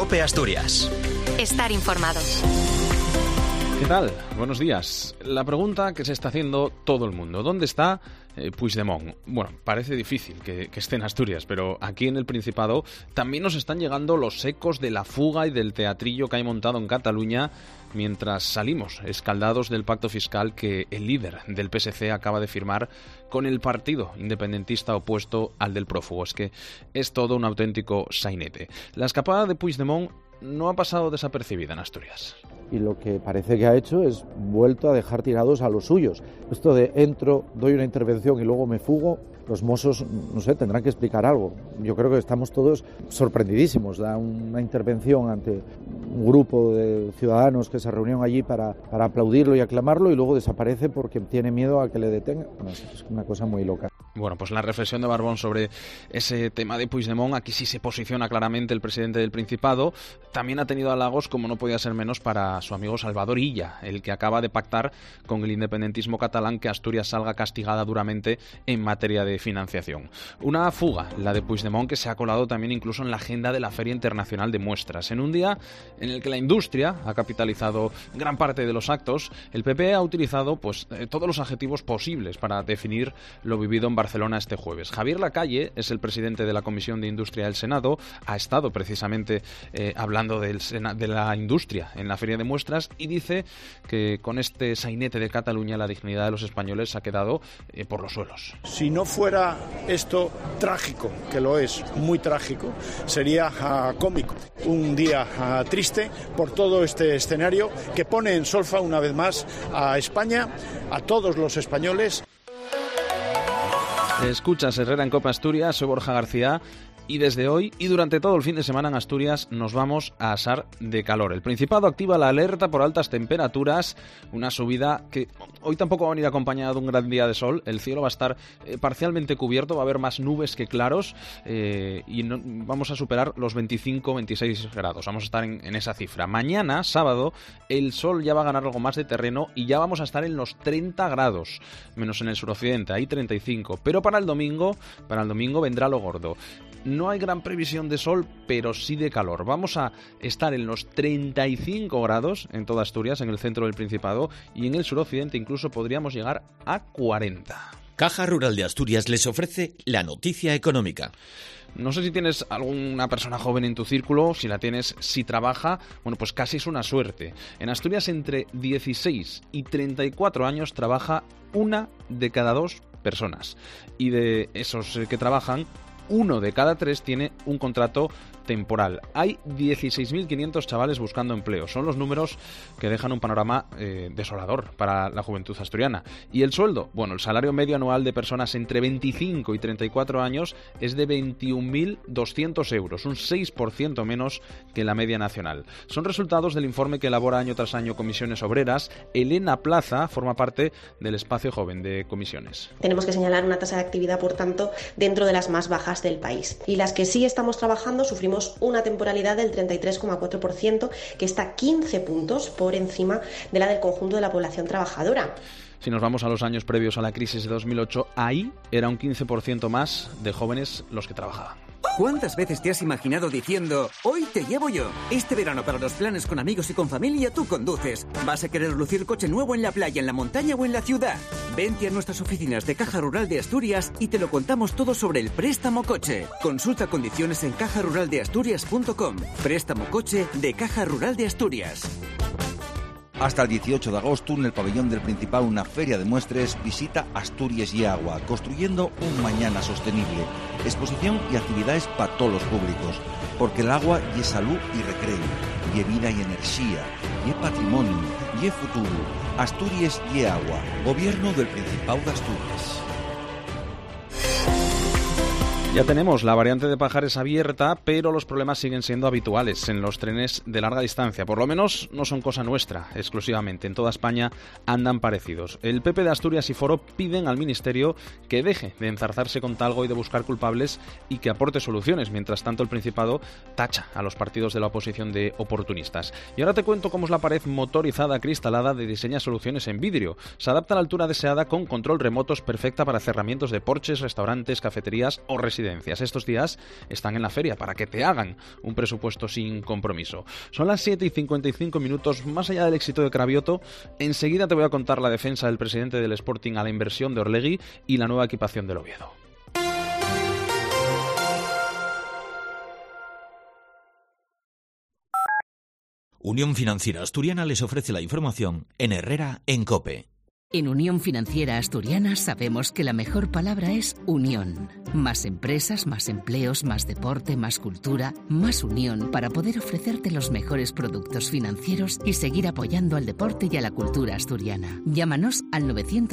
COPE Asturias. Estar informados. ¿Qué tal? Buenos días. La pregunta que se está haciendo todo el mundo: ¿dónde está Puigdemont? Bueno, parece difícil que esté en Asturias, pero aquí en el Principado también nos están llegando los ecos de la fuga y del teatrillo que hay montado en Cataluña mientras salimos escaldados del pacto fiscal que el líder del PSC acaba de firmar con el partido independentista opuesto al del prófugo. Es que es todo un auténtico sainete. La escapada de Puigdemont no ha pasado desapercibida en Asturias. Y lo que parece que ha hecho es vuelto a dejar tirados a los suyos. Esto de entro, doy una intervención y luego me fugo, los Mossos, no sé, tendrán que explicar algo. Yo creo que estamos todos sorprendidísimos. Da una intervención ante un grupo de ciudadanos que se reunieron allí para aplaudirlo y aclamarlo, y luego desaparece porque tiene miedo a que le detengan. Bueno, es una cosa muy loca. Bueno, pues la reflexión de Barbón sobre ese tema de Puigdemont, aquí sí se posiciona claramente el presidente del Principado. También ha tenido halagos, como no podía ser menos, para su amigo Salvador Illa, el que acaba de pactar con el independentismo catalán que Asturias salga castigada duramente en materia de financiación. Una fuga, la de Puigdemont, que se ha colado también incluso en la agenda de la Feria Internacional de Muestras. En un día en el que la industria ha capitalizado gran parte de los actos, el PP ha utilizado todos los adjetivos posibles para definir lo vivido en Barcelona este jueves. Javier Lacalle es el presidente de la Comisión de Industria del Senado, ha estado precisamente hablando de la industria en la Feria de Muestras y dice que con este sainete de Cataluña la dignidad de los españoles ha quedado por los suelos. Si no fuera esto trágico, que lo es, muy trágico, sería cómico. Un día triste por todo este escenario que pone en solfa una vez más a España, a todos los españoles. Escuchas Herrera en COPE Asturias, soy Borja García. Y desde hoy y durante todo el fin de semana en Asturias nos vamos a asar de calor. El Principado activa la alerta por altas temperaturas, una subida que hoy tampoco va a venir acompañada de un gran día de sol. El cielo va a estar parcialmente cubierto, va a haber más nubes que claros y vamos a superar los 25-26 grados. Vamos a estar en esa cifra. Mañana, sábado, el sol ya va a ganar algo más de terreno y ya vamos a estar en los 30 grados, menos en el suroccidente, ahí 35. Pero para el domingo vendrá lo gordo. No hay gran previsión de sol, pero sí de calor. Vamos a estar en los 35 grados en toda Asturias, en el centro del Principado, y en el suroccidente incluso podríamos llegar a 40. Caja Rural de Asturias les ofrece la noticia económica. No sé si tienes alguna persona joven en tu círculo, si la tienes, si trabaja, bueno, pues casi es una suerte. En Asturias, entre 16 y 34 años trabaja 1 de cada 2 personas. Y de esos que trabajan, 1 de cada 3 tiene un contrato temporal. Hay 16.500 chavales buscando empleo. Son los números que dejan un panorama desolador para la juventud asturiana. ¿Y el sueldo? Bueno, el salario medio anual de personas entre 25 y 34 años es de 21.200 euros, un 6% menos que la media nacional. Son resultados del informe que elabora año tras año Comisiones Obreras. Elena Plaza forma parte del espacio joven de Comisiones. Tenemos que señalar una tasa de actividad, por tanto, dentro de las más bajas del país. Y las que sí estamos trabajando sufrimos una temporalidad del 33,4%, que está 15 puntos por encima de la del conjunto de la población trabajadora. Si nos vamos a los años previos a la crisis de 2008, ahí era un 15% más de jóvenes los que trabajaban. ¿Cuántas veces te has imaginado diciendo, hoy te llevo yo? Este verano para los planes con amigos y con familia tú conduces. ¿Vas a querer lucir coche nuevo en la playa, en la montaña o en la ciudad? Vente a nuestras oficinas de Caja Rural de Asturias y te lo contamos todo sobre el préstamo coche. Consulta condiciones en cajaruraldeasturias.com. Préstamo coche de Caja Rural de Asturias. Hasta el 18 de agosto, en el pabellón del Principado, una feria de muestres, visita Asturias y Agua, construyendo un mañana sostenible. Exposición y actividades para todos los públicos, porque el agua y es salud y recreo, y vida y energía, y es patrimonio, y es futuro. Asturias y Agua, Gobierno del Principado de Asturias. Ya tenemos la variante de Pajares abierta, pero los problemas siguen siendo habituales en los trenes de larga distancia. Por lo menos no son cosa nuestra, exclusivamente. En toda España andan parecidos. El PP de Asturias y Foro piden al Ministerio que deje de enzarzarse con Talgo y de buscar culpables y que aporte soluciones. Mientras tanto, el Principado tacha a los partidos de la oposición de oportunistas. Y ahora te cuento cómo es la pared motorizada cristalada de Diseña Soluciones en vidrio. Se adapta a la altura deseada con control remoto, es perfecta para cerramientos de porches, restaurantes, cafeterías o residencias. residencias. Estos días están en la feria para que te hagan un presupuesto sin compromiso. Son las 7:55. Más allá del éxito de Cravioto, enseguida te voy a contar la defensa del presidente del Sporting a la inversión de Orlegui y la nueva equipación del Oviedo. Unión Financiera Asturiana les ofrece la información en Herrera en COPE. En Unión Financiera Asturiana sabemos que la mejor palabra es unión. Más empresas, más empleos, más deporte, más cultura, más unión para poder ofrecerte los mejores productos financieros y seguir apoyando al deporte y a la cultura asturiana. Llámanos al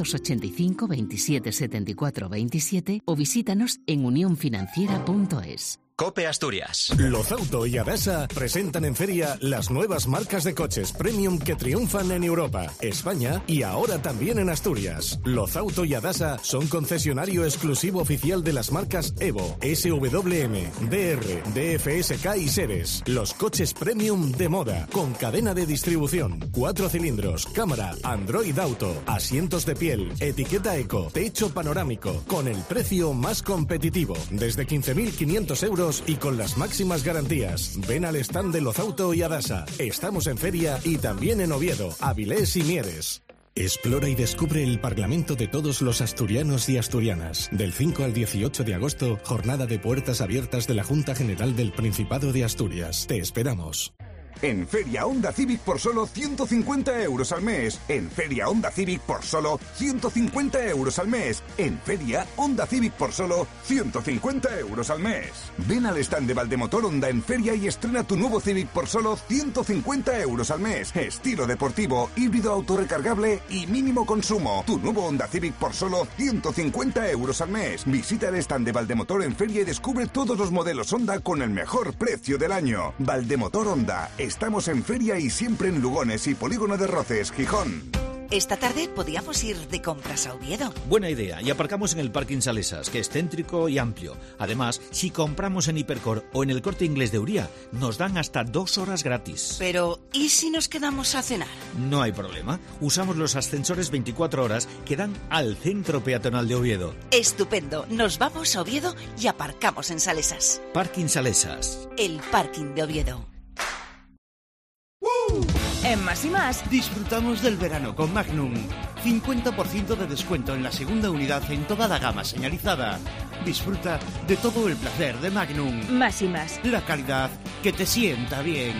985 27 74 27 o visítanos en unionfinanciera.es. COPE Asturias. Lozauto y Adasa presentan en feria las nuevas marcas de coches premium que triunfan en Europa, España y ahora también en Asturias. Lozauto y Adasa son concesionario exclusivo oficial de las marcas Evo, SWM, DR, DFSK y Seres. Los coches premium de moda, con cadena de distribución, 4 cilindros, cámara, Android Auto, asientos de piel, etiqueta eco, techo panorámico, con el precio más competitivo, desde 15.500 euros y con las máximas garantías. Ven al stand de Lozauto y Adasa. Estamos en feria y también en Oviedo, Avilés y Mieres. Explora y descubre el Parlamento de todos los asturianos y asturianas. Del 5 al 18 de agosto, jornada de puertas abiertas de la Junta General del Principado de Asturias. Te esperamos. En Feria Honda Civic por solo 150 euros al mes. En Feria Honda Civic por solo 150 euros al mes. En Feria Honda Civic por solo 150 euros al mes. Ven al stand de Valdemotor Honda en Feria y estrena tu nuevo Civic por solo 150 euros al mes. Estilo deportivo, híbrido autorrecargable y mínimo consumo. Tu nuevo Honda Civic por solo 150 euros al mes. Visita el stand de Valdemotor en Feria y descubre todos los modelos Honda con el mejor precio del año. Valdemotor Honda. Estamos en feria y siempre en Lugones y Polígono de Roces, Gijón. Esta tarde podíamos ir de compras a Oviedo. Buena idea, y aparcamos en el Parking Salesas, que es céntrico y amplio. Además, si compramos en Hipercor o en el Corte Inglés de Uría, nos dan hasta 2 horas gratis. Pero, ¿y si nos quedamos a cenar? No hay problema. Usamos los ascensores 24 horas que dan al centro peatonal de Oviedo. Estupendo. Nos vamos a Oviedo y aparcamos en Salesas. Parking Salesas. El parking de Oviedo. En Más y Más disfrutamos del verano con Magnum. 50% de descuento en la segunda unidad en toda la gama señalizada. Disfruta de todo el placer de Magnum. Más y Más. La calidad que te sienta bien.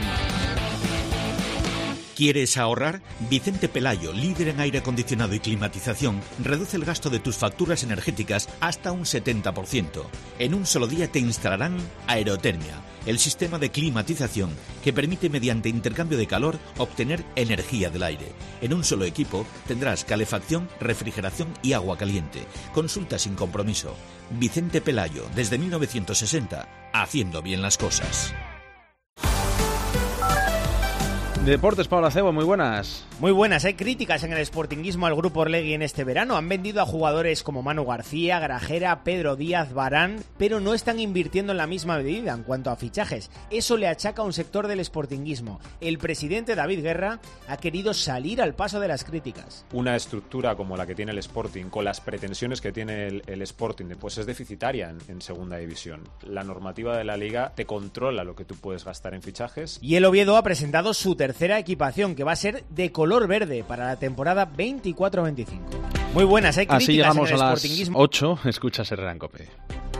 ¿Quieres ahorrar? Vicente Pelayo, líder en aire acondicionado y climatización, reduce el gasto de tus facturas energéticas hasta un 70%. En un solo día te instalarán Aerotermia, el sistema de climatización que permite mediante intercambio de calor obtener energía del aire. En un solo equipo tendrás calefacción, refrigeración y agua caliente. Consulta sin compromiso. Vicente Pelayo, desde 1960, haciendo bien las cosas. Deportes, Pablo Acebo, muy buenas. Muy buenas, hay críticas en el sportinguismo al Grupo Orlegui en este verano. Han vendido a jugadores como Manu García, Grajera, Pedro Díaz, Varane, pero no están invirtiendo en la misma medida en cuanto a fichajes. Eso le achaca a un sector del sportinguismo. El presidente David Guerra ha querido salir al paso de las críticas. Una estructura como la que tiene el Sporting, con las pretensiones que tiene el Sporting, pues es deficitaria en segunda división. La normativa de la Liga te controla lo que tú puedes gastar en fichajes. Y el Oviedo ha presentado su tercera equipación, que va a ser de color verde para la temporada 24-25. Muy buenas, hay críticas. Así llegamos en el a las sportinguismo. 8, escuchas Herrera en COPE.